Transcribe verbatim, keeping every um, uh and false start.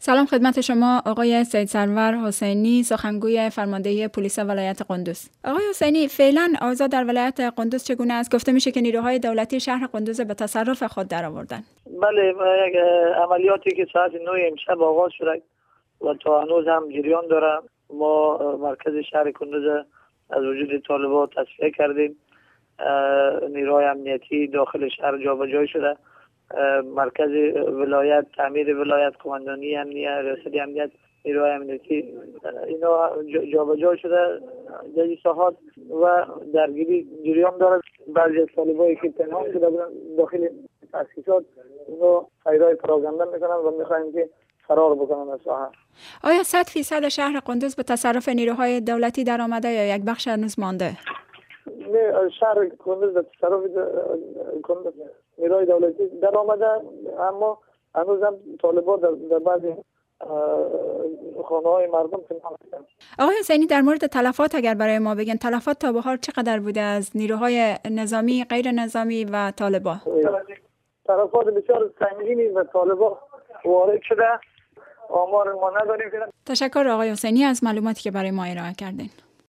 سلام خدمت شما آقای سید سرور حسینی، سخنگوی فرماندهی پلیس ولایت قندوز. آقای حسینی، فعلا اوضاع در ولایت قندوز چگونه است؟ گفته میشه که نیروهای دولتی شهر قندوز به تصرف خود درآوردن. بله، یک عملیاتی که ساعت نه امشب آغاز شده و تا هنوز هم جریان داره. ما مرکز شهر قندوز از وجود طالبان تصفیه کردیم. نیروهای امنیتی داخل شهر جابجا شده. مرکز ولایت، تعمیر ولایت، قماندانی امنیت، ریاست امنیت، نیروهای امنیتی اینا جابجا شده در این ساحات و درگیری جریان داره. بعضی از طالبایی که پنهان شده بودن داخل تاسیسات اینو خیرای پراگنده میکنن و میخوایم که فرار بکنن از ساحه. آیا صد فیصد شهر قندوز به تصرف نیروهای دولتی در آمده یا یک بخش هنوز مانده؟ نه، شهر قندوز به تصرف نیروهای دولتی در آمده، اما هنوز هم طالبان در, در بعضی خانه های مردم پنهان هستند. آقای حسینی، در مورد تلفات اگر برای ما بگن، تلفات تا به حال چقدر بوده از نیروهای نظامی، غیر نظامی و طالبان؟ تلفات بسیار سنگینی و طالبان وارد شده. آمار ما نداریم. تشکر آقای حسینی از معلوماتی که برای ما ارائه کردین.